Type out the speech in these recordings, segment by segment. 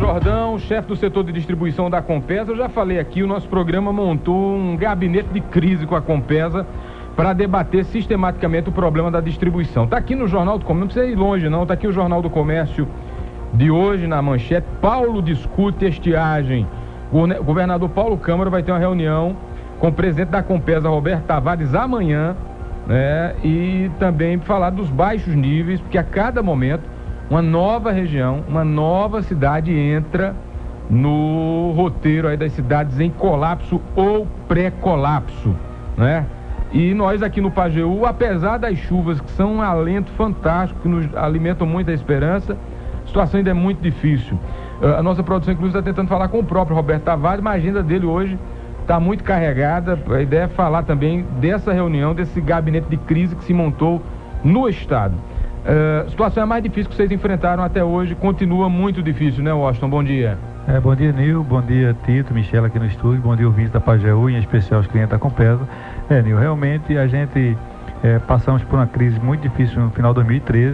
Jordão, chefe do setor de distribuição da Compesa. Eu já falei aqui, o nosso programa montou um gabinete de crise com a Compesa para debater sistematicamente o problema da distribuição. Está aqui no Jornal do Comércio, não precisa ir longe não, está aqui o Jornal do Comércio de hoje na manchete. Paulo discute estiagem. O governador Paulo Câmara vai ter uma reunião com o presidente da Compesa, Roberto Tavares, amanhã, né? E também falar dos baixos níveis, porque a cada momento uma nova região, uma nova cidade entra no roteiro aí das cidades em colapso ou pré-colapso, né? E nós aqui no Pajeú, apesar das chuvas que são um alento fantástico, que nos alimentam muita esperança, a situação ainda é muito difícil. A nossa produção, inclusive, está tentando falar com o próprio Roberto Tavares, mas a agenda dele hoje está muito carregada. A ideia é falar também dessa reunião, desse gabinete de crise que se montou no Estado. A situação é mais difícil que vocês enfrentaram até hoje, continua muito difícil, né, Washington? Bom dia. Bom dia, Nil, bom dia, Tito, Michela aqui no estúdio, bom dia, ouvintes da Pajeú, em especial os clientes da Compesa. Nil, realmente a gente passamos por uma crise muito difícil no final de 2013,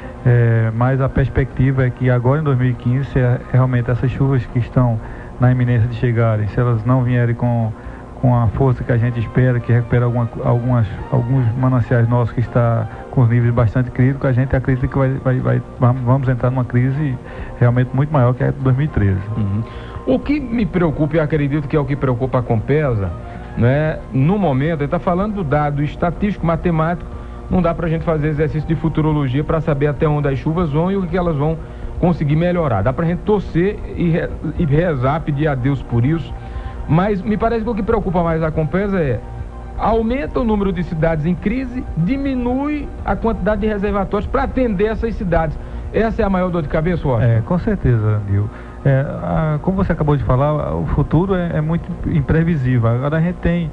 mas a perspectiva é que agora em 2015, realmente essas chuvas que estão na iminência de chegarem, se elas não vierem com a força que a gente espera, que recupera alguns mananciais nossos que está com os níveis bastante críticos, a gente acredita que vamos entrar numa crise realmente muito maior que a de 2013. Uhum. O que me preocupa, e acredito que é o que preocupa a Compesa, né? No momento, ele está falando do dado estatístico, matemático, não dá para a gente fazer exercício de futurologia para saber até onde as chuvas vão e o que elas vão conseguir melhorar. Dá para a gente torcer e rezar, pedir a Deus por isso. Mas me parece que o que preocupa mais a Compesa aumenta o número de cidades em crise, diminui a quantidade de reservatórios para atender essas cidades. Essa é a maior dor de cabeça, Washington? Com certeza, Nil. Como você acabou de falar, o futuro é muito imprevisível. Agora a gente tem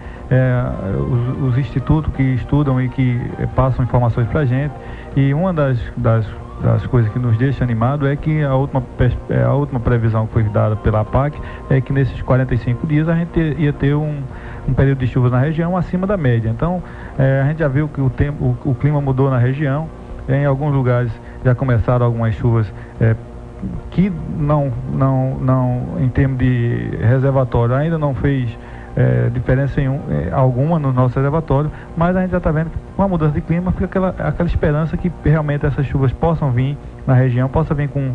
os institutos que estudam e que passam informações para a gente, e uma das coisas que nos deixa animado é que a última previsão que foi dada pela APAC é que nesses 45 dias a gente ia ter um período de chuvas na região acima da média. Então a gente já viu que o clima mudou na região. Em alguns lugares já começaram algumas chuvas que não em termos de reservatório ainda não fez diferença alguma no nosso reservatório, mas a gente já está vendo que com a mudança de clima fica aquela esperança que realmente essas chuvas possam vir na região, possam vir com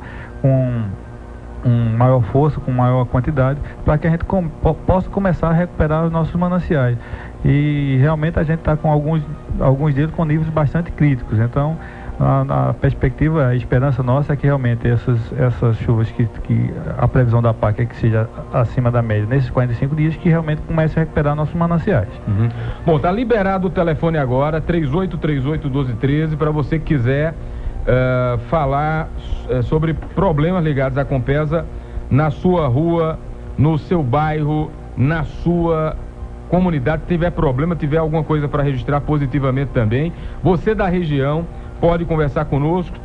maior força, com maior quantidade, para que a gente possa começar a recuperar os nossos mananciais. E realmente a gente está com alguns deles com níveis bastante críticos. Então a perspectiva, a esperança nossa é que realmente essas chuvas que a previsão da PAC é que seja acima da média nesses 45 dias, que realmente comece a recuperar nossos mananciais. Uhum. Bom, tá liberado o telefone agora, 3838-1213, para você que quiser falar sobre problemas ligados à Compesa na sua rua, no seu bairro, na sua comunidade. Se tiver problema, tiver alguma coisa para registrar positivamente também, você da região pode conversar conosco,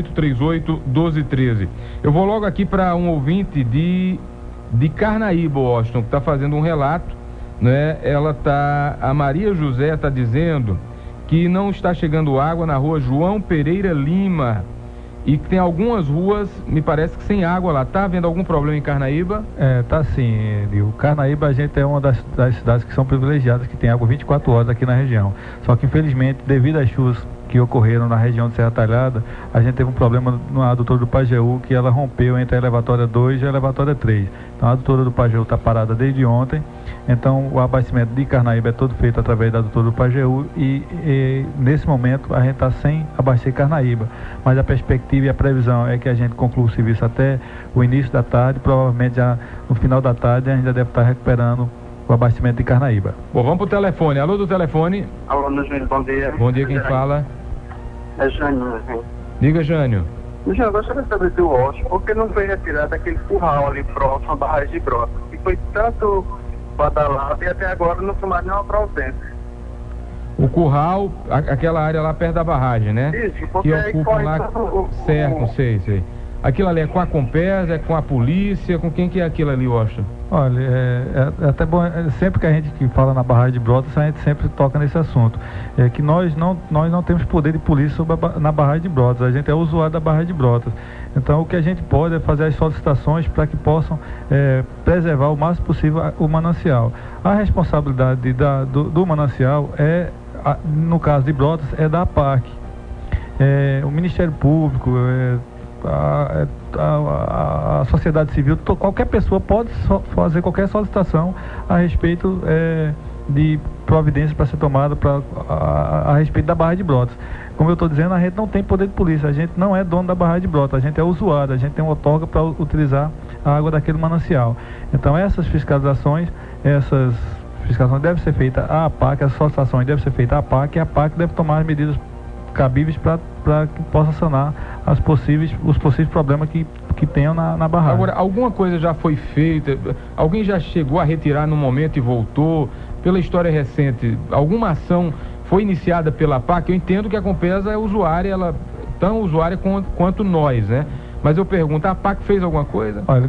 3838-1213. Eu vou logo aqui para um ouvinte de Carnaíba, Washington, que está fazendo um relato, né? A Maria José está dizendo que não está chegando água na rua João Pereira Lima e que tem algumas ruas, me parece que sem água lá. Está havendo algum problema em Carnaíba? Tá sim, Nil. Carnaíba, a gente é uma das cidades que são privilegiadas, que tem água 24 horas aqui na região. Só que, infelizmente, devido às chuvas que ocorreram na região de Serra Talhada, a gente teve um problema na adutora do Pajeú, que ela rompeu entre a elevatória 2 e a elevatória 3. Então a adutora do Pajeú está parada desde ontem. Então o abastecimento de Carnaíba é todo feito através da adutora do Pajeú e nesse momento a gente está sem abastecer Carnaíba. Mas a perspectiva e a previsão é que a gente conclua o serviço até o início da tarde, provavelmente já no final da tarde a gente já deve estar recuperando o abastecimento de Carnaíba. Bom, vamos pro telefone. Alô do telefone. Alô, Júnior, bom dia. Bom dia, quem fala? É Jânio. Diga, Jânio. Jânio, eu gostaria de saber do Washington, por que não foi retirado aquele curral ali próximo à barragem de Brota, que foi tanto badalado e até agora não tomaram nenhuma providência. O curral, aquela área lá perto da barragem, né? Isso, porque que aí ocupa lá. Certo, sei. Aquilo ali é com a Compesa, é com a polícia, com quem que é aquilo ali, Washington? Olha, é até bom, sempre que a gente que fala na barragem de Brotas, a gente sempre toca nesse assunto. É que nós não temos poder de polícia na barragem de Brotas, a gente é usuário da barragem de Brotas. Então o que a gente pode é fazer as solicitações para que possam preservar o máximo possível o manancial. A responsabilidade do manancial no caso de Brotas, é da APAC. O Ministério Público, a sociedade civil, qualquer pessoa pode fazer qualquer solicitação a respeito de providências para ser tomada a respeito da barragem de Brotas. Como eu estou dizendo, a gente não tem poder de polícia, a gente não é dono da barragem de Brotas, a gente é usuário, a gente tem uma outorga para utilizar a água daquele manancial. Então essas fiscalizações devem ser feitas à APAC, as solicitações devem ser feitas à APAC, e a APAC deve tomar as medidas cabíveis para que possa sanar os possíveis problemas que tenham na barragem. Agora, alguma coisa já foi feita? Alguém já chegou a retirar no momento e voltou? Pela história recente, alguma ação foi iniciada pela APAC? Eu entendo que a Compesa é usuária, ela tão usuária quanto nós, né? Mas eu pergunto, a APAC fez alguma coisa? Olha,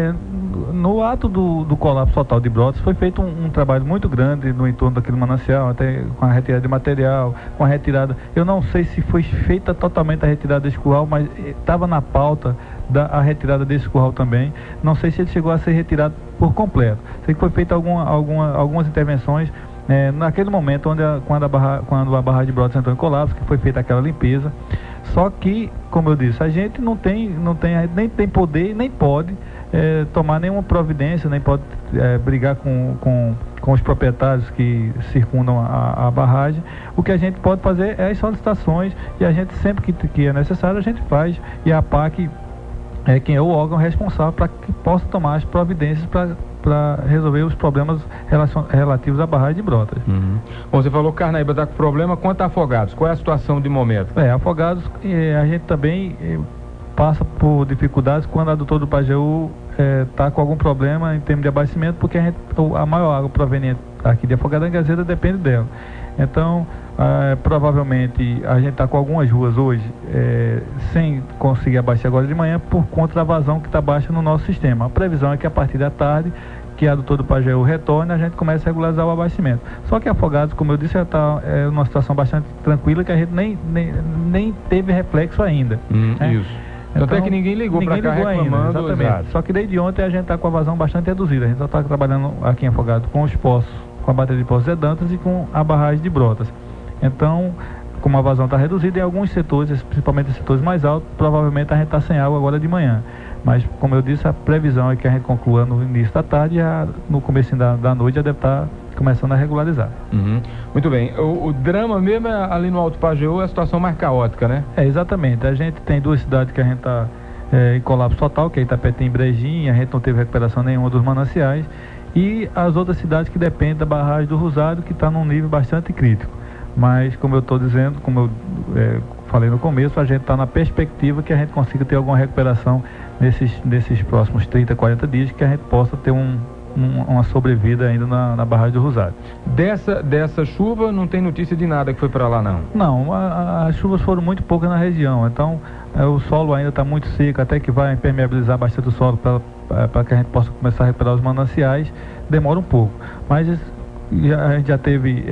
no ato do colapso total de Brotas foi feito um trabalho muito grande no entorno daquele manancial, até com a retirada de material, com a retirada. Eu não sei se foi feita totalmente a retirada desse curral, mas estava na pauta a retirada desse curral também. Não sei se ele chegou a ser retirado por completo. Sei que foi feita algumas intervenções naquele momento quando a barragem de Brotas entrou em colapso, que foi feita aquela limpeza. Só que, como eu disse, a gente nem tem poder, nem pode tomar nenhuma providência, nem pode brigar com os proprietários que circundam a barragem. O que a gente pode fazer é as solicitações, e a gente sempre que é necessário a gente faz, e a APAC é quem é o órgão responsável para que possa tomar as providências para resolver os problemas relativos à barragem de Brotas. Uhum. Bom, você falou que Carnaíba está com problema. Quanto a Afogados, qual é a situação de momento? Afogados, a gente também passa por dificuldades quando a adutora do Pajeú está com algum problema em termos de abastecimento, porque a maior água proveniente aqui de Afogados da Gazeta depende dela. Então, provavelmente a gente está com algumas ruas hoje sem conseguir abastecer agora de manhã por conta da vazão que está baixa no nosso sistema. A previsão é que a partir da tarde, que a adutora do Pajeú retorne, a gente começa a regularizar o abastecimento. Só que Afogados, como eu disse, já está numa situação bastante tranquila, que a gente nem teve reflexo ainda. Isso. Então, até que ninguém ligou para cá reclamando. Ainda, exatamente. Só que desde ontem a gente está com a vazão bastante reduzida. A gente só está trabalhando aqui em Afogados com os poços, com a bateria de Poços de Dantas e com a barragem de Brotas. Então, como a vazão está reduzida, em alguns setores, principalmente em setores mais altos, provavelmente a gente está sem água agora de manhã. Mas, como eu disse, a previsão é que a gente conclua no início da tarde, e no começo da noite já deve estar começando a regularizar. Uhum. Muito bem. O drama mesmo ali no Alto Pajeú é a situação mais caótica, né? Exatamente. A gente tem duas cidades que a gente está em colapso total, que é Itapetim e Brejinho. A gente não teve recuperação nenhuma dos mananciais, e as outras cidades que dependem da barragem do Rosário, que está num nível bastante crítico. Mas, como eu estou dizendo, como eu falei no começo, a gente está na perspectiva que a gente consiga ter alguma recuperação nesses próximos 30, 40 dias, que a gente possa ter uma sobrevida ainda na barragem do Rosário. Dessa chuva não tem notícia de nada que foi para lá, não? Não, as chuvas foram muito poucas na região, então o solo ainda está muito seco, até que vai impermeabilizar bastante o solo para que a gente possa começar a recuperar os mananciais. Demora um pouco, mas a gente já teve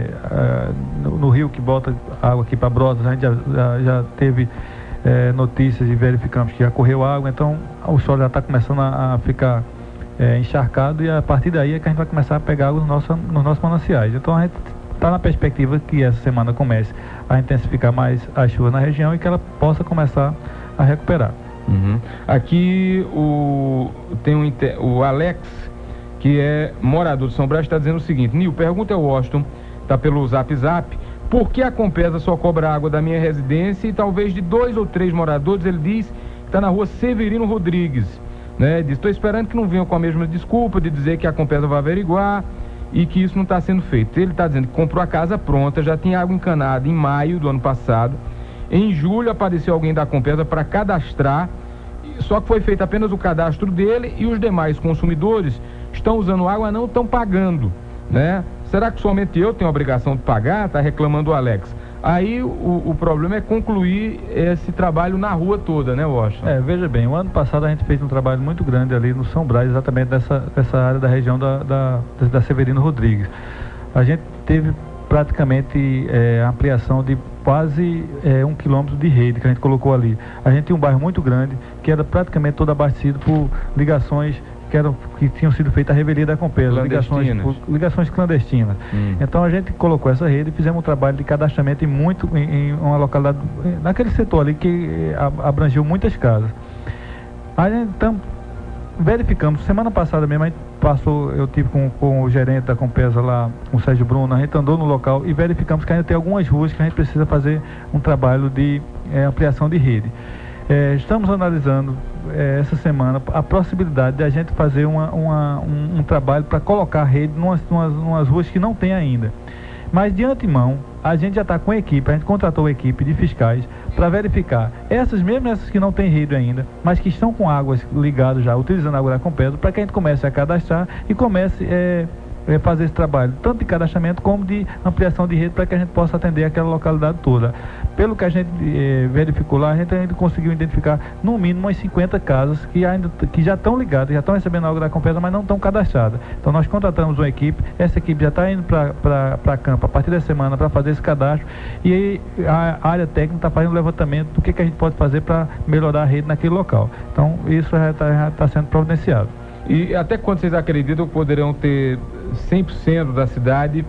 no rio que bota água aqui para Brotas, a gente já teve notícias e verificamos que já correu água, então o solo já está começando a ficar encharcado, e a partir daí é que a gente vai começar a pegar água nos nossos mananciais. Então a gente está na perspectiva que essa semana comece a intensificar mais a chuva na região e que ela possa começar a recuperar. Uhum. Aqui tem o Alex, que é morador de São Brás, está dizendo o seguinte: Nil, pergunta ao Washington, está pelo Zap, por que a Compesa só cobra água da minha residência e talvez de 2 ou 3 moradores? Ele diz que está na rua Severino Rodrigues, né? Diz, estou esperando que não venham com a mesma desculpa de dizer que a Compesa vai averiguar e que isso não está sendo feito. Ele está dizendo que comprou a casa pronta, já tinha água encanada em maio do ano passado. Em julho apareceu alguém da Compesa para cadastrar, só que foi feito apenas o cadastro dele, e os demais consumidores estão usando água, não estão pagando, né? Será que somente eu tenho a obrigação de pagar? Está reclamando o Alex. Aí o problema é concluir esse trabalho na rua toda, né, Washington? Veja bem, o ano passado a gente fez um trabalho muito grande ali no São Brás, exatamente dessa área da região da Severino Rodrigues. A gente teve praticamente ampliação de quase 1 quilômetro de rede que a gente colocou ali. A gente tinha um bairro muito grande que era praticamente todo abastecido por ligações que tinham sido feitas à revelia da Compesa, ligações clandestinas. Então a gente colocou essa rede e fizemos um trabalho de cadastramento em uma localidade, naquele setor ali que abrangeu muitas casas. Aí então verificamos, semana passada mesmo, a gente eu tive com o gerente da Compesa lá, com o Sérgio Bruno, a gente andou no local e verificamos que ainda tem algumas ruas que a gente precisa fazer um trabalho de ampliação de rede. Estamos analisando essa semana a possibilidade de a gente fazer um trabalho para colocar rede numas ruas que não tem ainda. Mas de antemão, a gente já está com a equipe, a gente contratou a equipe de fiscais para verificar essas que não têm rede ainda, mas que estão com águas ligadas já, utilizando a água da Compesa, para que a gente comece a cadastrar e comece fazer esse trabalho, tanto de cadastramento como de ampliação de rede, para que a gente possa atender aquela localidade toda. Pelo que a gente verificou lá, a gente ainda conseguiu identificar no mínimo umas 50 casas que já estão ligadas, já estão recebendo água da Compesa, mas não estão cadastradas. Então nós contratamos uma equipe, essa equipe já está indo para campo a partir da semana para fazer esse cadastro, e aí a área técnica está fazendo um levantamento do que a gente pode fazer para melhorar a rede naquele local. Então isso já está sendo providenciado. E até quando vocês acreditam que poderão ter 100% da cidade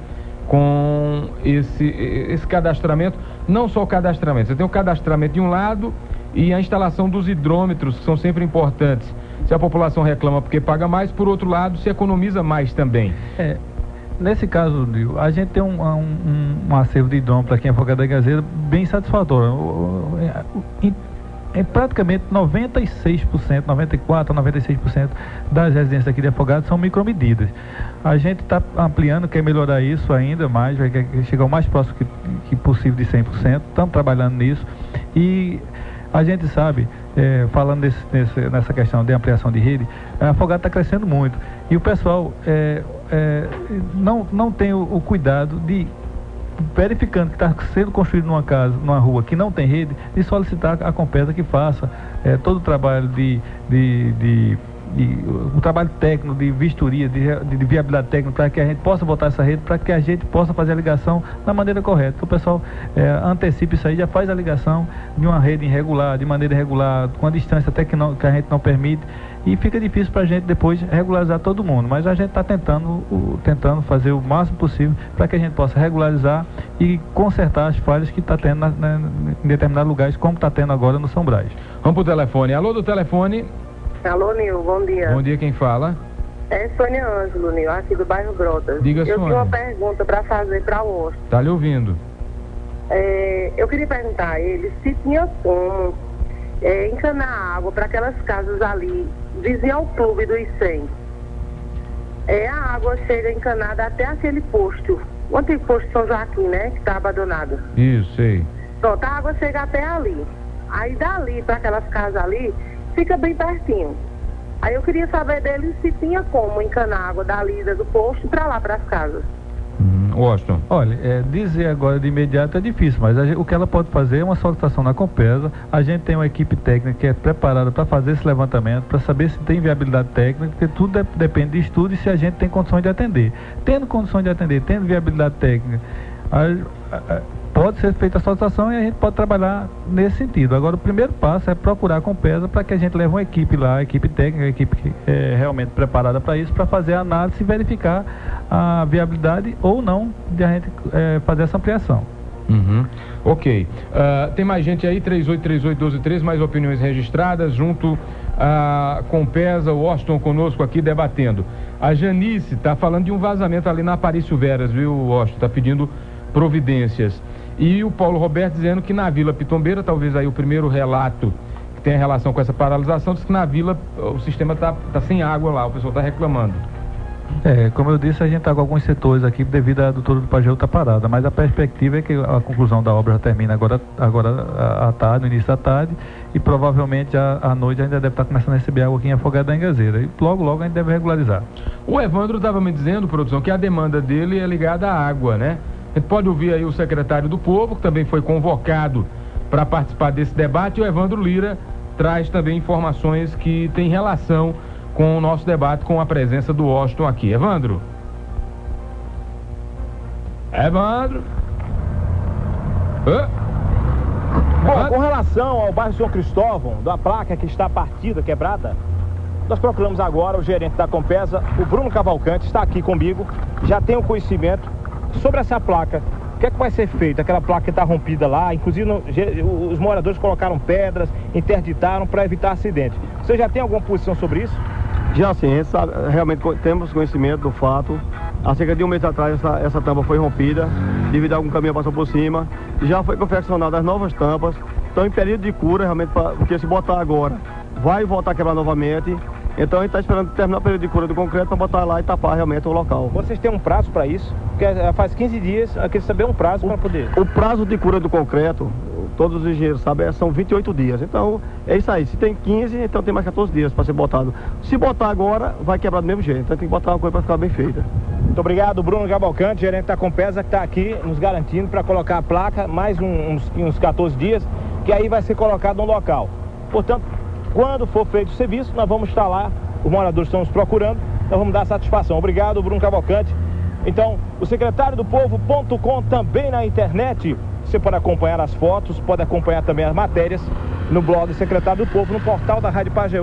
com esse cadastramento? Não só o cadastramento, você tem o cadastramento de um lado e a instalação dos hidrômetros, que são sempre importantes. Se a população reclama porque paga mais, por outro lado, se economiza mais também. Nesse caso, a gente tem um acervo de hidrômetro aqui em Afogados da Engazeira bem satisfatório. Praticamente 96%, 94% a 96% das residências aqui de Afogados são micromedidas. A gente está ampliando, quer melhorar isso ainda mais, vai chegar o mais próximo que possível de 100%, estamos trabalhando nisso. E a gente sabe, falando nessa questão de ampliação de rede, a Afogados está crescendo muito. E o pessoal não tem o cuidado de, verificando que está sendo construído numa rua que não tem rede, de solicitar a Compesa que faça todo o trabalho o trabalho técnico de vistoria, de viabilidade técnica, para que a gente possa botar essa rede, para que a gente possa fazer a ligação da maneira correta. Então, o pessoal antecipa isso aí, já faz a ligação de uma rede irregular, de maneira irregular, com a distância até que a gente não permite, e fica difícil para a gente depois regularizar todo mundo. Mas a gente está tentando fazer o máximo possível para que a gente possa regularizar e consertar as falhas que está tendo em determinados lugares, como está tendo agora no São Brás. Vamos para o telefone. Alô, do telefone. Alô, Nil, bom dia. Bom dia, quem fala? É Sônia Ângelo, Nil, aqui do bairro Brotas. Diga, Sônia. Eu tinha uma pergunta para fazer para o Washington. Tá lhe ouvindo. Eu queria perguntar a ele se tinha como encanar água para aquelas casas ali, vizinho ao clube do I100. A água chega encanada até aquele posto, o antigo posto São Joaquim, né, que está abandonado. Isso, sei. Pronto, a água chega até ali. Aí dali para aquelas casas ali, fica bem pertinho. Aí eu queria saber dele se tinha como encanar água da lida do posto para lá, para as casas. Washington. Olha, dizer agora de imediato é difícil, mas o que ela pode fazer é uma solicitação na Compesa. A gente tem uma equipe técnica que é preparada para fazer esse levantamento, para saber se tem viabilidade técnica, porque tudo depende de estudo e se a gente tem condições de atender. Tendo condições de atender, tendo viabilidade técnica, pode ser feita a solicitação e a gente pode trabalhar nesse sentido. Agora, o primeiro passo é procurar a Compesa para que a gente leve uma equipe lá, a equipe técnica, a equipe que é realmente preparada para isso, para fazer a análise e verificar a viabilidade ou não de a gente fazer essa ampliação. Ok. Tem mais gente aí, 3838-1213, mais opiniões registradas, junto a Compesa, o Washington conosco aqui debatendo. A Janice está falando de um vazamento ali na Aparício Veras, viu, Washington? Está pedindo providências. E o Paulo Roberto dizendo que na Vila Pitombeira, talvez aí o primeiro relato que tem relação com essa paralisação, diz que na Vila o sistema tá sem água lá, o pessoal está reclamando. Como eu disse, a gente está com alguns setores aqui devido à doutora do Pajeú estar parada, mas a perspectiva é que a conclusão da obra já termina agora à tarde, no início da tarde, e provavelmente à noite ainda deve estar começando a receber água aqui em Afogados da Engazeira, e logo a gente deve regularizar. O Evandro estava me dizendo, produção, que a demanda dele é ligada à água, né? A gente pode ouvir aí o secretário do Povo, que também foi convocado para participar desse debate, e o Evandro Lira traz também informações que têm relação com o nosso debate, com a presença do Washington aqui. Evandro? Bom, com relação ao bairro São Cristóvão, da placa que está partida, quebrada, nós procuramos agora o gerente da Compesa, o Bruno Cavalcante, está aqui comigo, já tem o conhecimento sobre essa placa. O que é que vai ser feito? Aquela placa que está rompida lá, inclusive os moradores colocaram pedras, interditaram para evitar acidente. Você já tem alguma posição sobre isso? Já sim, realmente temos conhecimento do fato. Há cerca de um mês atrás essa tampa foi rompida, devido a algum caminhão passou por cima. Já foi confeccionada as novas tampas, estão em período de cura, realmente, porque se botar agora, vai voltar a quebrar novamente. Então a gente está esperando terminar o período de cura do concreto para botar lá e tapar realmente o local. Vocês têm um prazo para isso? Porque faz 15 dias, eu queria saber um prazo para poder. O prazo de cura do concreto, todos os engenheiros sabem, são 28 dias. Então é isso aí. Se tem 15, então tem mais 14 dias para ser botado. Se botar agora, vai quebrar do mesmo jeito. Então tem que botar uma coisa para ficar bem feita. Muito obrigado, Bruno Cavalcante, gerente da Compesa, que está aqui nos garantindo para colocar a placa mais uns 14 dias, que aí vai ser colocado no local. Portanto, quando for feito o serviço, nós vamos estar lá, os moradores estão nos procurando, nós vamos dar satisfação. Obrigado, Bruno Cavalcante. Então, o secretário do Povo.com também na internet. Você pode acompanhar as fotos, pode acompanhar também as matérias no blog Secretário do Povo, no portal da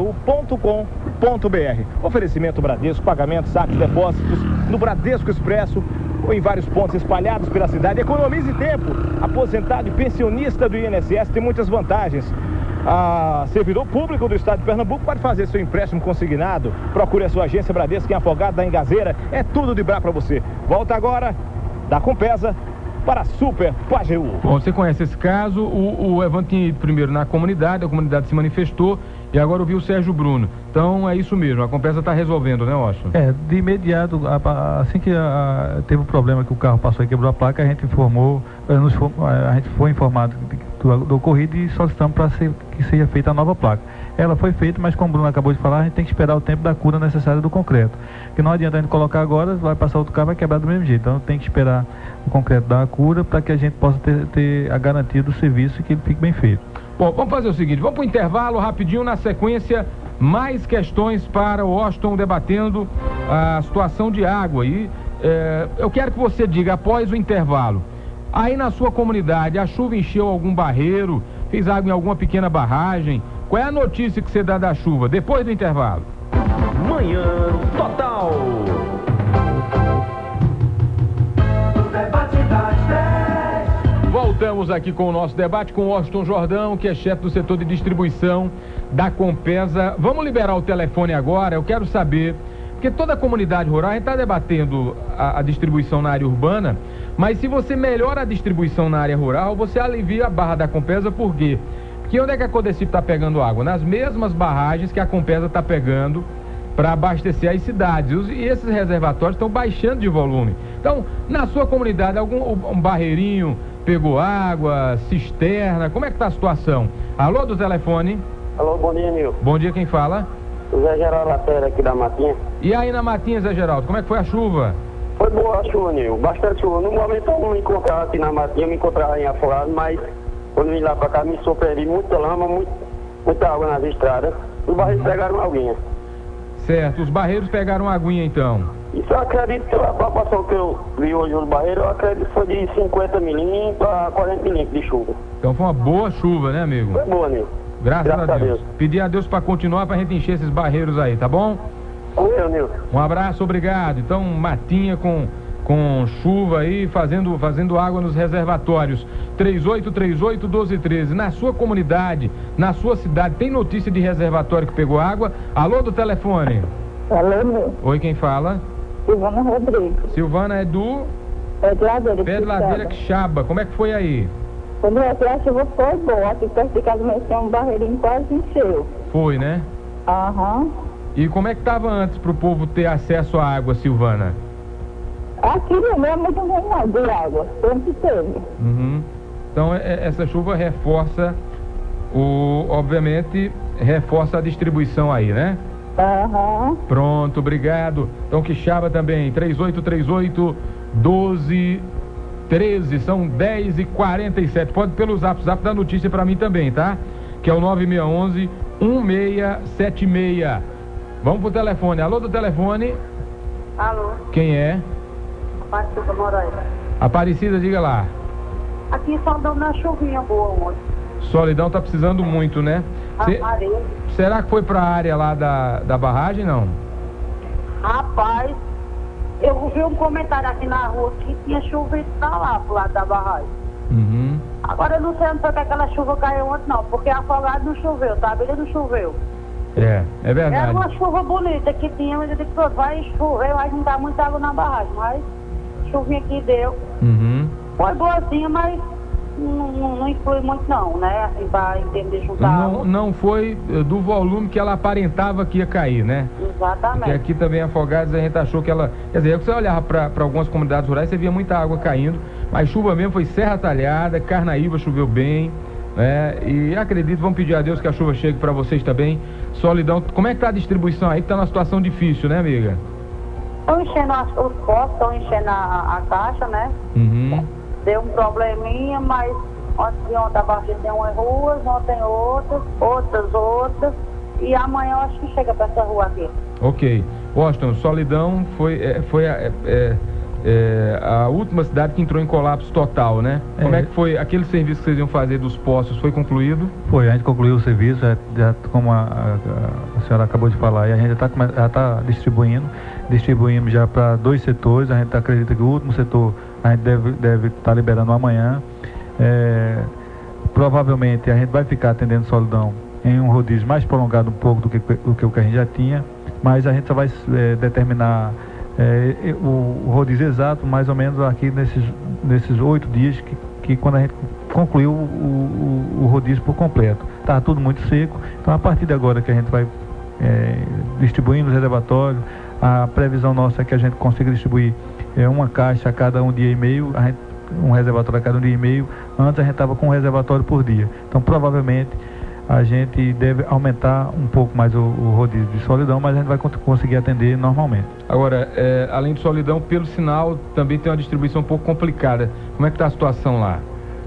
radiopajeú.com.br. Oferecimento Bradesco, pagamentos, saques, depósitos no Bradesco Expresso ou em vários pontos espalhados pela cidade. Economize tempo. Aposentado e pensionista do INSS tem muitas vantagens. A servidor público do estado de Pernambuco pode fazer seu empréstimo consignado. Procure a sua agência Bradesco em Afogado da Engazeira. É tudo de bra para você. Volta agora da Compesa para Super Pajeú. Bom, você conhece esse caso, o Evandro tinha ido primeiro na comunidade, a comunidade se manifestou e agora ouviu o Sérgio Bruno. Então é isso mesmo, a Compesa está resolvendo, né, Washington? De imediato, assim que teve o problema que o carro passou e quebrou a placa, a gente informou, a gente foi informado do ocorrido e solicitamos para que seja feita a nova placa. Ela foi feita, mas como o Bruno acabou de falar, a gente tem que esperar o tempo da cura necessária do concreto. Porque não adianta a gente colocar agora, vai passar outro carro, vai quebrar do mesmo jeito. Então tem que esperar o concreto dar a cura para que a gente possa ter a garantia do serviço e que ele fique bem feito. Bom, vamos fazer o seguinte, vamos para o intervalo rapidinho, na sequência, mais questões para o Washington debatendo a situação de água. E eu quero que você diga, após o intervalo, aí na sua comunidade, a chuva encheu algum barreiro, fez água em alguma pequena barragem? Qual é a notícia que você dá da chuva? Depois do intervalo. Manhã Total. Voltamos aqui com o nosso debate com o Washington Jordão, que é chefe do setor de distribuição da Compesa. Vamos liberar o telefone agora, eu quero saber, porque toda a comunidade rural, a gente está debatendo a distribuição na área urbana, mas se você melhora a distribuição na área rural, você alivia a barra da Compesa, por quê? Porque onde é que a Codecip está pegando água? Nas mesmas barragens que a Compesa está pegando para abastecer as cidades. E esses reservatórios estão baixando de volume. Então, na sua comunidade, um barreirinho pegou água, cisterna, como é que está a situação? Alô, do telefone? Alô, bom dia, Nil. Bom dia, quem fala? O Zé Geraldo Lacerda aqui da Matinha. E aí na Matinha, Zé Geraldo, como é que foi a chuva? Foi boa a chuva, Nil. Bastante chuva. No momento eu não me encontrava aqui na Matinha, eu me encontrava em Afogado, mas quando vim lá pra cá me surpreendi, muita lama, muita água nas estradas. Os barreiros pegaram aguinha. Certo, os barreiros pegaram aguinha então. Isso eu acredito que a proporção que eu vi hoje nos barreiros, eu acredito que foi de 50 milímetros para 40 milímetros de chuva. Então foi uma boa chuva, né, amigo? Foi boa, Nil. Graças a Deus. Pedir a Deus para continuar, pra gente encher esses barreiros aí, tá bom? Valeu, Nil. Um abraço, obrigado. Então, Matinha com chuva aí, fazendo água nos reservatórios. 3838-1213. Na sua comunidade, na sua cidade, tem notícia de reservatório que pegou água? Alô, do telefone? Alô, meu. Oi, quem fala? Silvana Rodrigues. Silvana é do? É de Ladeira. Pé de Ladeira, Quixaba. Como é que foi aí? Quando eu fui, a chuva foi boa. Aqui perto de casa mesmo tem um barreirinho quase encheu. Foi, né? Aham. E como é que estava antes para o povo ter acesso à água, Silvana? Aqui não é muito ruim não, de água. Sempre teve. Uhum. Então essa chuva reforça obviamente, reforça a distribuição aí, né? Aham. Pronto, obrigado. Então Quixaba também, 3838-1213. 13, são 10h47. Pode pelo zap da notícia pra mim também, tá? Que é o 9611-1676. Vamos pro telefone. Alô do telefone? Alô, Quem é? Aparecida Moraes. Aparecida, diga lá. Aqui só deu uma chuvinha boa ontem. Solidão tá precisando muito, né? Areia. Será que foi pra área lá da barragem, não? Rapaz, eu vi um comentário aqui na rua que tinha chovido pra lá, pro lado da barragem. Uhum. Agora eu não sei onde foi que aquela chuva caiu ontem não, porque Afogado não choveu, tá? Ele não choveu. É verdade. Era uma chuva bonita que tinha, mas eu disse, pô, vai chover, vai juntar muita água na barragem, mas chuvinha que deu. Uhum. Foi boazinha, mas não influi muito não, né? Assim, pra entender juntar água. Não foi do volume que ela aparentava que ia cair, né? Exatamente. Porque aqui também Afogados a gente achou que ela... Quer dizer, você olhava para algumas comunidades rurais, você via muita água caindo, mas chuva mesmo foi Serra Talhada, Carnaíba choveu bem, né? E acredito, vamos pedir a Deus que a chuva chegue para vocês também. Solidão, como é que tá a distribuição aí? Que tá numa situação difícil, né, amiga? Estão enchendo os postos, estão enchendo a caixa, né? Uhum. Deu um probleminha, mas ontem abaixo tem umas ruas, ontem outras, e amanhã eu acho que chega para essa rua aqui. Ok. Washington, Solidão foi a última cidade que entrou em colapso total, né? Como é que foi aquele serviço que vocês iam fazer dos postos? Foi concluído? Foi, a gente concluiu o serviço, já como a senhora acabou de falar, e a gente já está distribuímos já para 2 setores. A gente acredita que o último setor a gente deve estar liberando amanhã. Provavelmente a gente vai ficar atendendo Solidão em um rodízio mais prolongado um pouco do que o que a gente já tinha, mas a gente só vai determinar o rodízio exato mais ou menos aqui nesses 8 dias que quando a gente concluiu o rodízio por completo. Tá tudo muito seco, então a partir de agora que a gente vai distribuindo os reservatórios, a previsão nossa é que a gente consiga distribuir uma caixa a cada 1 dia e meio, um reservatório a cada 1 dia e meio. Antes a gente estava com um reservatório por dia, então provavelmente a gente deve aumentar um pouco mais o rodízio de Solidão, mas a gente vai conseguir atender normalmente. Agora, além de Solidão, pelo sinal também tem uma distribuição um pouco complicada. Como é que está a situação lá?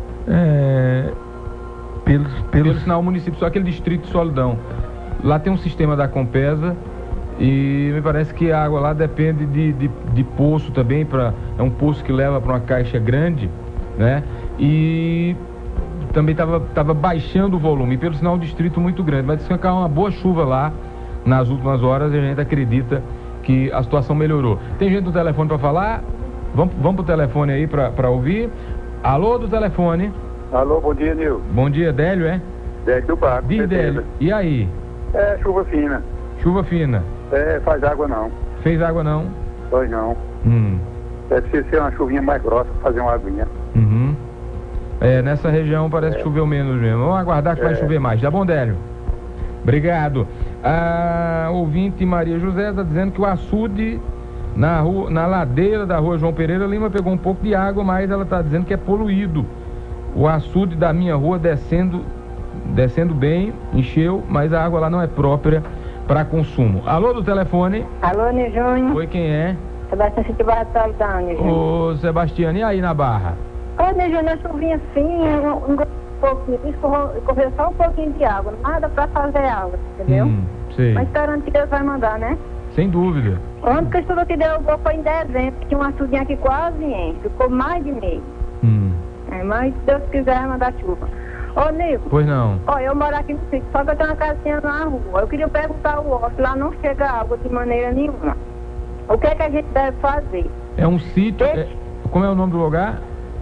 Pelo sinal, o município, só aquele distrito de Solidão. Lá tem um sistema da Compesa e me parece que a água lá depende de poço também, é um poço que leva para uma caixa grande, né? E também estava baixando o volume, e pelo sinal um distrito muito grande. Vai descancar uma boa chuva lá nas últimas horas e a gente acredita que a situação melhorou. Tem gente do telefone para falar? Vamos pro telefone aí para ouvir. Alô do telefone. Alô, bom dia, Nil. Bom dia, Délio, é? Délio do Barco. Diz, Délio. E aí? Chuva fina. Chuva fina. Faz água não. Fez água não? Pois não. Precisa ser uma chuvinha mais grossa para fazer uma aguinha. Uhum. Nessa região parece que choveu menos mesmo. Vamos aguardar que vai chover mais. Tá bom, Délio? Obrigado. A ouvinte Maria José está dizendo que o açude na ladeira da rua João Pereira Lima pegou um pouco de água, mas ela está dizendo que é poluído. O açude da minha rua descendo bem, encheu, mas a água lá não é própria para consumo. Alô do telefone? Alô, Nijunho. Oi, quem é? Sebastião City Barra de Solidão, Nijunho. Ô, Sebastião, e aí na Barra? Ô, Nijunho, a chuvinha assim, um pouquinho, correu só um pouquinho de água, nada para fazer água, entendeu? Sei. Mas esperando que Deus vai mandar, né? Sem dúvida. Ontem que a chuva que deu foi em dezembro, tinha um açudinho aqui quase enche, ficou mais de meio. Mas se Deus quiser vai mandar chuva. Ô, Nico. Pois não. Eu moro aqui no sítio, só que eu tenho uma casinha na rua. Eu queria perguntar ao Otto, lá não chega água de maneira nenhuma. O que é que a gente deve fazer? É um sítio, como é o nome do lugar?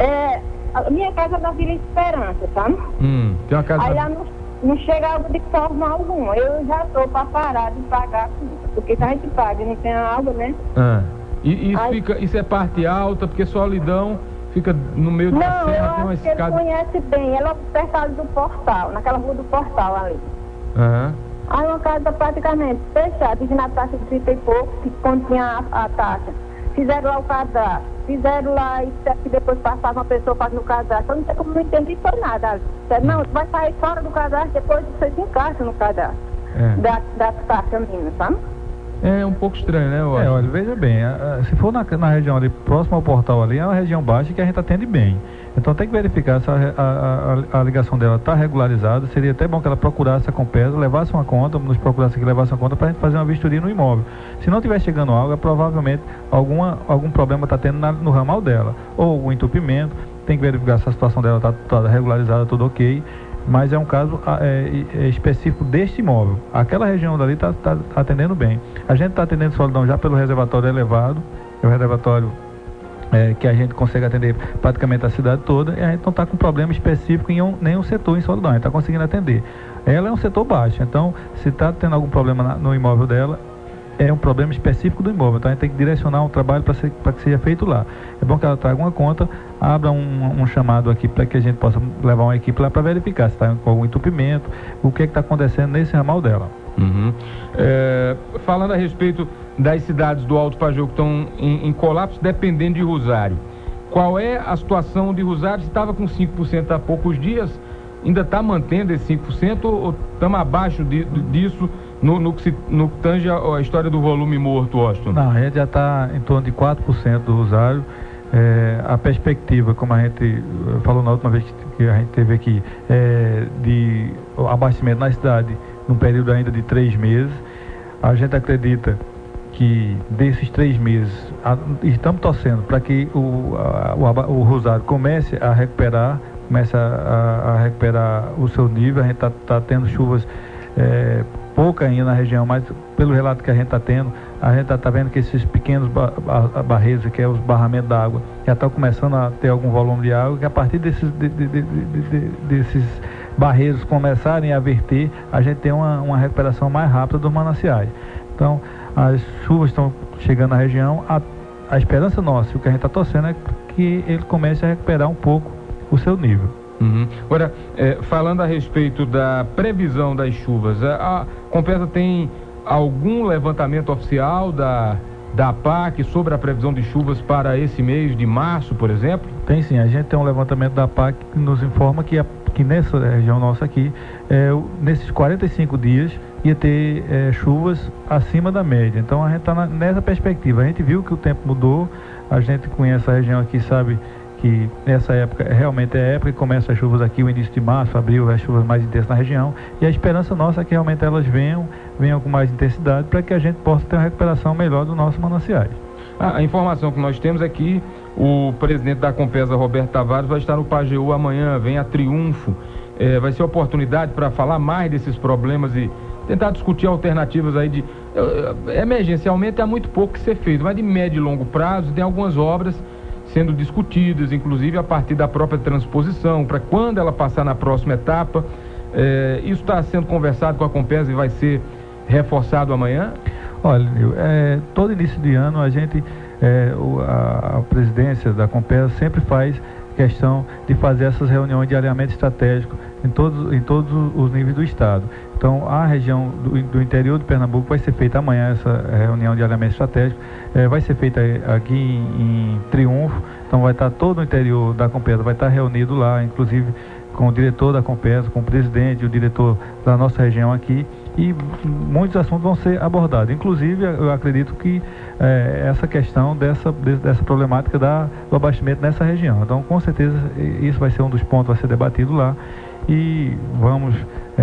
A minha casa é da Vila Esperança, sabe? Tem uma casa... Aí lá não chega água de forma alguma. Eu já estou para parar de pagar a conta, porque se a gente paga e não tem água, né? E isso é parte alta, porque Solidão fica no meio da serra, tem uma escada... Não, eu acho que ele conhece bem, ela é perto do Portal, naquela rua do Portal ali. Aí uma casa praticamente fechada, diz na taxa de 30 e pouco, que continha a taxa. Fizeram lá o cadastro, fizeram lá e depois passava uma pessoa fazendo o cadastro. Eu não sei como, não entendi foi nada. Não, vai sair fora do cadastro, depois você se encaixa no cadastro da taxa mínima, sabe? É um pouco estranho, né? Olha, veja bem, se for na região ali, próximo ao portal ali, é uma região baixa que a gente atende bem. Então tem que verificar se a ligação dela está regularizada. Seria até bom que ela procurasse a Compesa, levasse uma conta, nos procurasse aqui, levasse uma conta para a gente fazer uma vistoria no imóvel. Se não estiver chegando água, provavelmente algum problema está tendo no ramal dela, ou algum entupimento. Tem que verificar se a situação dela está regularizada, tudo ok. Mas é um caso específico deste imóvel. Aquela região dali está atendendo bem. A gente está atendendo solidão já pelo reservatório elevado, é o reservatório que a gente consegue atender praticamente a cidade toda, e a gente não está com problema específico em nenhum setor em solidão, a gente está conseguindo atender. Ela é um setor baixo, então se está tendo algum problema no imóvel dela, é um problema específico do imóvel, então a gente tem que direcionar um trabalho para que seja feito lá. É bom que ela traga uma conta, abra um chamado aqui para que a gente possa levar uma equipe lá para verificar se está com algum entupimento, o que está acontecendo nesse ramal dela. Uhum. Falando a respeito das cidades do Alto Pajeú que estão em colapso, dependendo de Rosário, qual é a situação de Rosário? Estava com 5% há poucos dias, ainda está mantendo esse 5% ou estamos abaixo disso no que tange a história do volume morto, Washington? Não, a gente já está em torno de 4% do Rosário. A perspectiva, como a gente falou na última vez que a gente teve aqui, de abastecimento na cidade num período ainda de 3 meses. A gente acredita que desses 3 meses estamos torcendo para que o Rosário comece a recuperar o seu nível. A gente está tendo chuvas pouca ainda na região, mas pelo relato que a gente está tendo, a gente está vendo que esses pequenos barreiros, que é os barramentos da água, já estão começando a ter algum volume de água, que a partir desses barreiros começarem a verter, a gente tem uma recuperação mais rápida dos mananciais. Então, as chuvas estão chegando na região, a esperança nossa, o que a gente está torcendo é que ele comece a recuperar um pouco o seu nível. Uhum. Agora, falando a respeito da previsão das chuvas, a Compesa tem algum levantamento oficial da APAC sobre a previsão de chuvas para esse mês de março, por exemplo? Tem sim, a gente tem um levantamento da APAC que nos informa que nessa região nossa aqui, nesses 45 dias, ia ter chuvas acima da média. Então a gente está nessa perspectiva. A gente viu que o tempo mudou, a gente conhece a região aqui, sabe que essa época realmente é a época que começam as chuvas aqui, o início de março, abril, as chuvas mais intensas na região, e a esperança nossa é que realmente elas venham com mais intensidade para que a gente possa ter uma recuperação melhor dos nossos mananciais. A informação que nós temos é que o presidente da Compesa, Roberto Tavares, vai estar no Pajeú amanhã, vem a Triunfo. Vai ser oportunidade para falar mais desses problemas e tentar discutir alternativas aí emergencialmente há muito pouco que ser feito, mas de médio e longo prazo tem algumas obras sendo discutidas, inclusive a partir da própria transposição, para quando ela passar na próxima etapa. Isso está sendo conversado com a Compesa e vai ser reforçado amanhã? Olha, todo início de ano a gente, a presidência da Compesa sempre faz questão de fazer essas reuniões de alinhamento estratégico em todos os níveis do estado. Então, a região do interior de Pernambuco vai ser feita amanhã essa reunião de alinhamento estratégico, vai ser feita aqui em Triunfo. Então vai estar todo o interior da Compesa, vai estar reunido lá, inclusive com o diretor da Compesa, com o presidente e o diretor da nossa região aqui, e muitos assuntos vão ser abordados. Inclusive, eu acredito que essa questão dessa problemática do abastecimento nessa região. Então, com certeza, isso vai ser um dos pontos a ser debatido lá, e vamos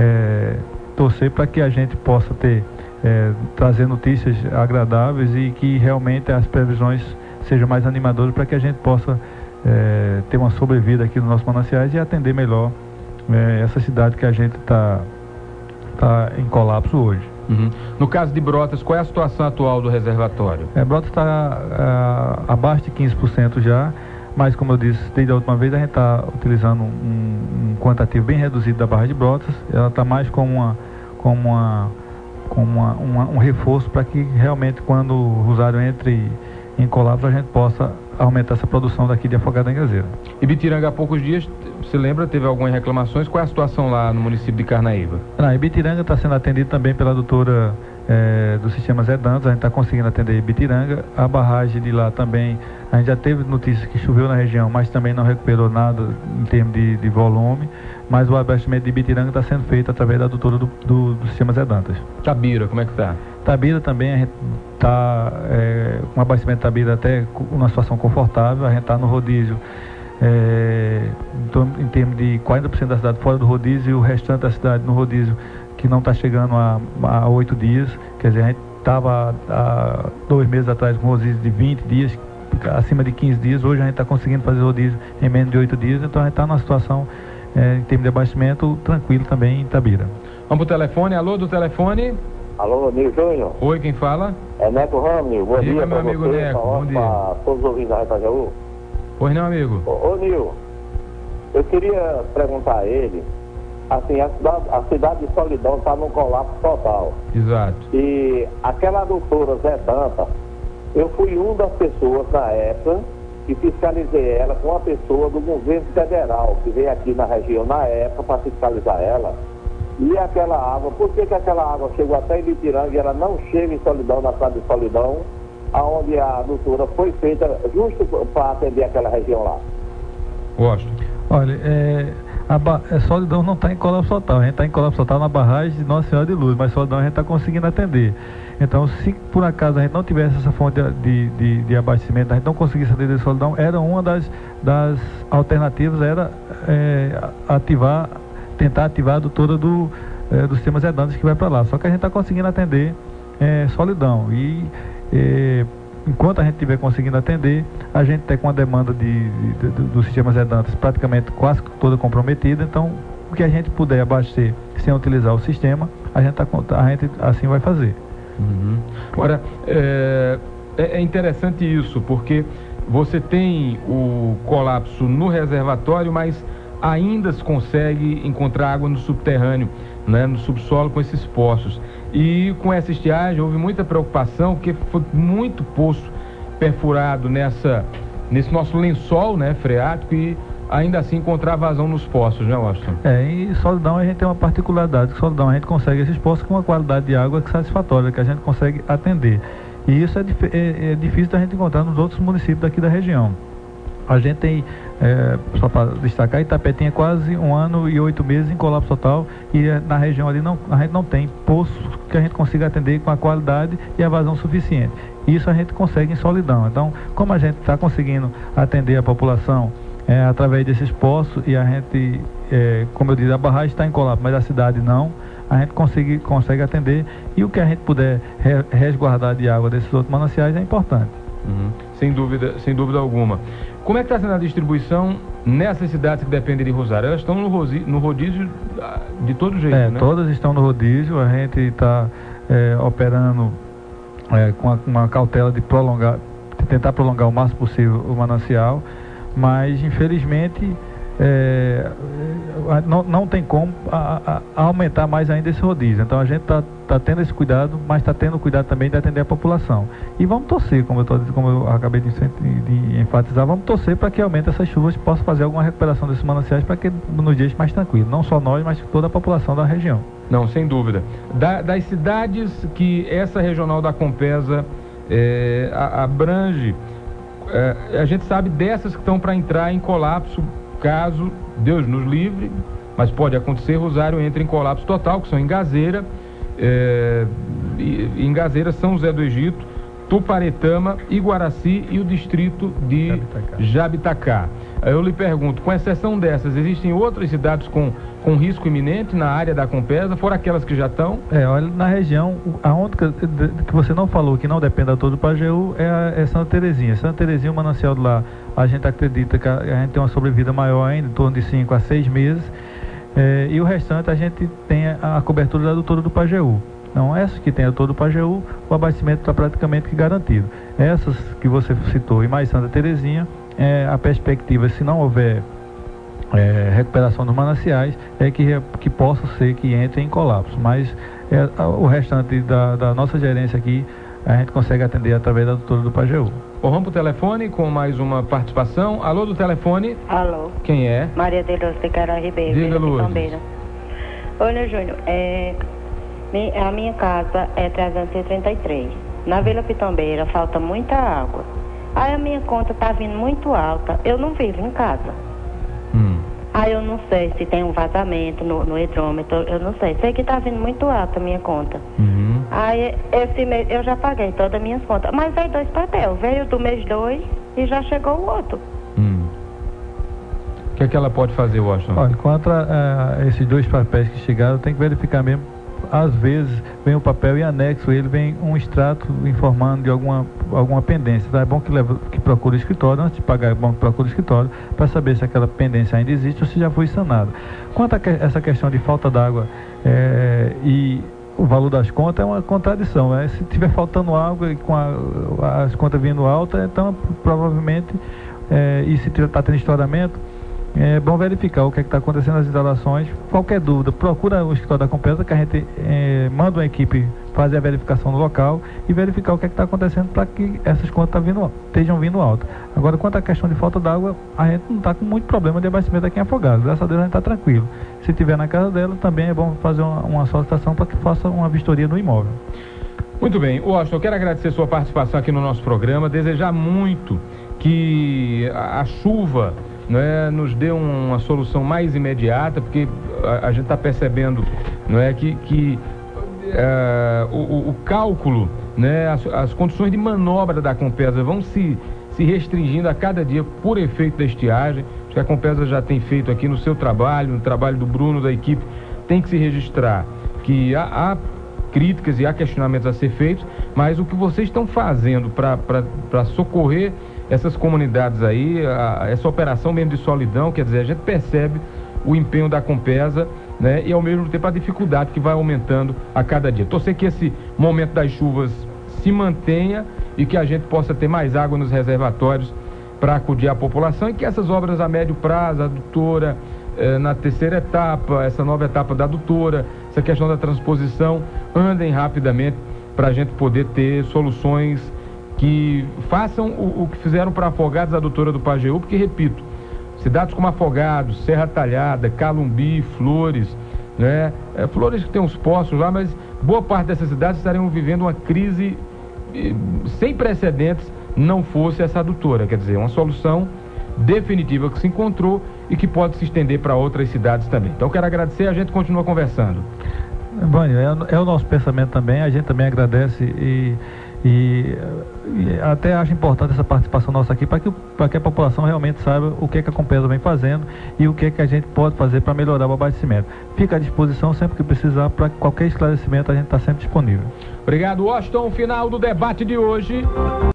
torcer para que a gente possa trazer notícias agradáveis e que realmente as previsões sejam mais animadoras para que a gente possa ter uma sobrevida aqui nos nossos mananciais e atender melhor essa cidade que a gente está em colapso hoje. Uhum. No caso de Brotas, qual é a situação atual do reservatório? Brotas está abaixo de 15% já, mas como eu disse, desde a última vez a gente está utilizando um quantitativo bem reduzido da barra de Brotas. Ela está mais como um reforço para que realmente quando o Rosário entre em colapso a gente possa aumentar essa produção daqui de Afogado da Engazeira. Ibitiranga, há poucos dias, você lembra, teve algumas reclamações. Qual é a situação lá no município de Carnaíba? Ibitiranga está sendo atendido também pela doutora do sistema Zé Dantas. A gente está conseguindo atender Ibitiranga. A barragem de lá também, a gente já teve notícias que choveu na região, mas também não recuperou nada em termos de volume. Mas o abastecimento de Ibitiranga está sendo feito através da doutora do sistema Zé Dantas. Tabira, como é que está? Tabira também, a gente está com o abastecimento de Tabira até uma situação confortável, a gente está no rodízio, em termos de 40% da cidade fora do rodízio e o restante da cidade no rodízio, que não está chegando a 8 dias, quer dizer, a gente estava há 2 meses atrás com rodízio de 20 dias, acima de 15 dias, hoje a gente está conseguindo fazer rodízio em menos de 8 dias, então a gente está numa situação, em termos de abastecimento, tranquilo também em Tabira. Vamos pro telefone, alô do telefone. Alô, Nil Júnior. Oi, quem fala? É Neco Ramos, bom dia meu amigo você, Neco, bom dia. Para todos os ouvintes da Itajaú. Pois não, amigo. Ô Nil, eu queria perguntar a ele, assim, a cidade de Solidão está num colapso total. Exato. E aquela doutora Zé Danta, eu fui uma das pessoas na época que fiscalizei ela com uma pessoa do governo federal, que veio aqui na região na época para fiscalizar ela. E aquela água, por que aquela água chegou até em Ibitiranga e ela não chega em Solidão, na cidade de Solidão, aonde a doutora foi feita justo para atender aquela região lá? Gosto. Olha, Solidão não está em colapso total, a gente está em colapso total na barragem de Nossa Senhora de Luz, mas Solidão a gente está conseguindo atender. Então, se por acaso a gente não tivesse essa fonte de abastecimento, a gente não conseguisse atender Solidão, era uma das alternativas, era tentar ativar a doutora do sistema Zé Dantas que vai para lá. Só que a gente está conseguindo atender Solidão. E enquanto a gente estiver conseguindo atender, a gente está com a demanda do sistema Zé Dantas praticamente quase toda comprometida. Então, o que a gente puder abastecer sem utilizar o sistema, a gente assim vai fazer. Uhum. Agora, é interessante isso, porque você tem o colapso no reservatório, mas ainda se consegue encontrar água no subterrâneo, né, no subsolo com esses poços. E com essa estiagem houve muita preocupação, porque foi muito poço perfurado nesse nosso lençol, né, freático, e ainda assim encontrar vazão nos poços, né, Washington? Em Solidão a gente tem uma particularidade, que Solidão a gente consegue esses poços com uma qualidade de água satisfatória, que a gente consegue atender. E isso é difícil da gente encontrar nos outros municípios daqui da região. A gente tem, só para destacar, Itapé tinha quase 1 ano e 8 meses em colapso total, e na região ali a gente não tem poços que a gente consiga atender com a qualidade e a vazão suficiente. Isso a gente consegue em Solidão. Então, como a gente está conseguindo atender a população através desses poços, e a gente, como eu disse, a barragem está em colapso, mas a cidade não, a gente consegue atender, e o que a gente puder resguardar de água desses outros mananciais é importante. Uhum. Sem dúvida alguma. Como é que está sendo a distribuição nessas cidades que dependem de Rosário? Elas estão no rodízio de todo jeito, né? Todas estão no rodízio, a gente está operando com uma cautela de tentar prolongar o máximo possível o manancial, mas infelizmente não tem como aumentar mais ainda esse rodízio. Então a gente está tendo esse cuidado, mas está tendo cuidado também de atender a população. E vamos torcer, como eu acabei de enfatizar, vamos torcer para que aumente essas chuvas e possa fazer alguma recuperação desses mananciais para que nos deixe mais tranquilo. Não só nós, mas toda a população da região. Não, sem dúvida. Das cidades que essa regional da Compesa abrange, a gente sabe dessas que estão para entrar em colapso, caso Deus nos livre, mas pode acontecer, Rosário entra em colapso total, que são Ingazeira, Ingazeira, São José do Egito, Tuparetama, Iguaraci e o distrito de Jabitacá. Eu lhe pergunto, com exceção dessas, existem outras cidades com risco iminente na área da Compesa, fora aquelas que já estão? Olha, na região, a única que você não falou, que não depende da todo do Pajeú, é Santa Terezinha. Santa Terezinha, o manancial de lá, a gente acredita que a gente tem uma sobrevida maior ainda, em torno de 5 a 6 meses, e o restante a gente tem a cobertura da Doutora do Pajeú. Então, essas que tem a Doutora do Pajeú, o abastecimento está praticamente garantido. Essas que você citou, e mais Santa Terezinha, a perspectiva, se não houver recuperação dos mananciais, que possa ser que entre em colapso. Mas o restante da nossa gerência aqui, a gente consegue atender através da Doutora do Pajeú. Vamos para o telefone com mais uma participação. Alô, do telefone? Alô. Quem é? Maria de Luz de Cara Ribeiro. Diga, Luz. Olha, Júnior, a minha casa é 333. Na Vila Pitombeira falta muita água. Aí a minha conta está vindo muito alta. Eu não vivo em casa. Aí eu não sei se tem um vazamento no hidrômetro, eu não sei. Sei que tá vindo muito alto a minha conta. Aí esse mês eu já paguei todas as minhas contas. Mas veio 2 papéis. Veio do mês 2 e já chegou o outro. O que é que ela pode fazer, Washington? Olha, quanto a esses 2 papéis que chegaram, tem que verificar mesmo. Às vezes vem o papel e anexo ele vem um extrato informando de alguma pendência. Então é bom que procure o escritório, antes de pagar é bom que procure o escritório para saber se aquela pendência ainda existe ou se já foi sanada. Quanto a essa questão de falta d'água e o valor das contas, é uma contradição, né? Se estiver faltando água e com as contas vindo altas, então provavelmente, e se está tendo estouramento, é bom verificar o que está acontecendo nas instalações. Qualquer dúvida, procura o escritório da Compesa, que a gente manda uma equipe fazer a verificação no local e verificar o que está acontecendo para que essas contas estejam vindo altas. Agora, quanto à questão de falta d'água, a gente não está com muito problema de abastecimento aqui em Afogados. Graças a Deus a gente está tranquilo. Se tiver na casa dela, também é bom fazer uma solicitação para que faça uma vistoria no imóvel. Muito bem. Washington, eu quero agradecer sua participação aqui no nosso programa, desejar muito que a chuva nos dê uma solução mais imediata, porque a gente está percebendo que o cálculo, as condições de manobra da Compesa vão se restringindo a cada dia por efeito da estiagem. Acho que a Compesa já tem feito aqui no seu trabalho, no trabalho do Bruno, da equipe, tem que se registrar que há críticas e há questionamentos a ser feitos, mas o que vocês estão fazendo para socorrer essas comunidades aí, essa operação mesmo de solidão, quer dizer, a gente percebe o empenho da Compesa, e ao mesmo tempo a dificuldade que vai aumentando a cada dia. Torcer que esse momento das chuvas se mantenha e que a gente possa ter mais água nos reservatórios para acudir à população, e que essas obras a médio prazo, a adutora, na terceira etapa, essa nova etapa da adutora, essa questão da transposição, andem rapidamente para a gente poder ter soluções que façam o que fizeram para Afogados, a adutora do Pajeú, porque, repito, cidades como Afogados, Serra Talhada, Calumbi, Flores, Flores que tem uns poços lá, mas boa parte dessas cidades estariam vivendo uma crise sem precedentes, não fosse essa adutora. Quer dizer, uma solução definitiva que se encontrou e que pode se estender para outras cidades também. Então, quero agradecer e a gente continua conversando. Bom, é o nosso pensamento também, a gente também agradece e até acho importante essa participação nossa aqui para que a população realmente saiba o que a Compesa vem fazendo e o que a gente pode fazer para melhorar o abastecimento. Fica à disposição sempre que precisar, para qualquer esclarecimento a gente está sempre disponível. Obrigado, Washington. Final do debate de hoje.